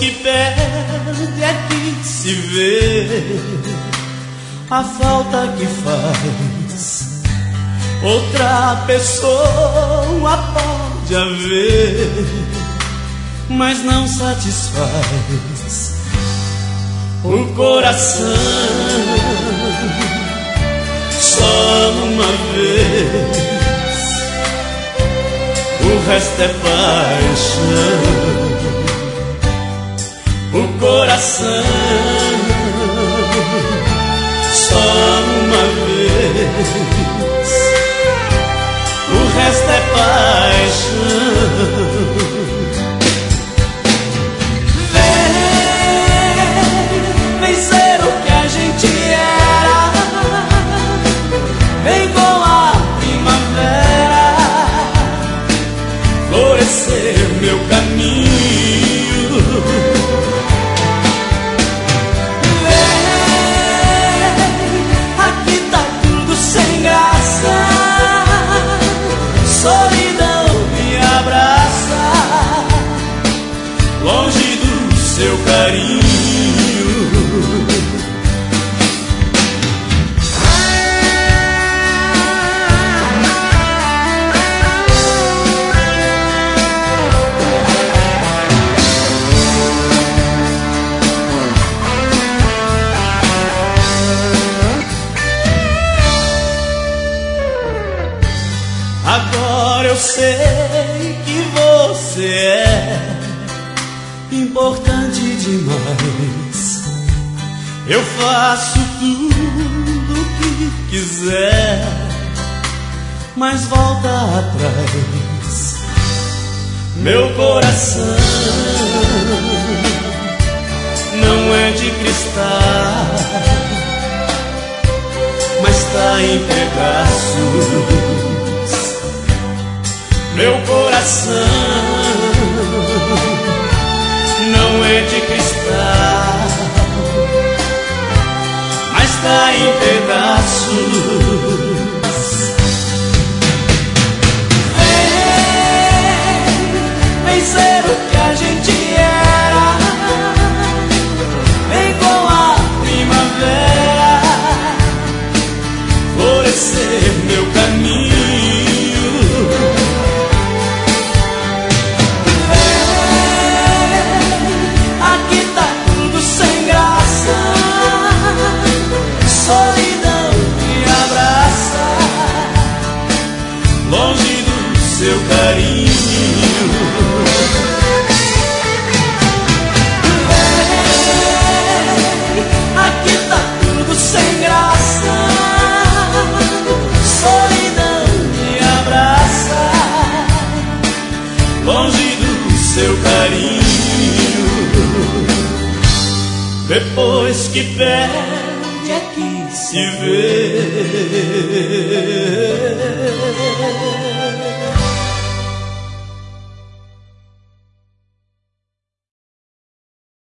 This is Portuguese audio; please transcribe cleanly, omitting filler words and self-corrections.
que perde é que se vê a falta que faz. Outra pessoa pode haver, mas não satisfaz o coração. Só uma vez, o resto é paixão. O coração, só uma vez, o resto é paixão. Vem ser o que a gente era, vem com a primavera florescer meu caminho. Vem, aqui tá tudo sem graça, solidão me abraça, longe do seu carinho. Agora eu sei que você é importante demais. Eu faço tudo o que quiser, mas volta atrás. Meu coração não é de cristal, mas tá em pedaços. Meu coração não é de cristal, mas tá em pedaços. Vem ser o que a gente era, vem com a primavera florescer meu caminho. Longe do seu carinho. Aqui tá tudo sem graça, solidão me abraça, longe do seu carinho. Depois que perde é que se vê.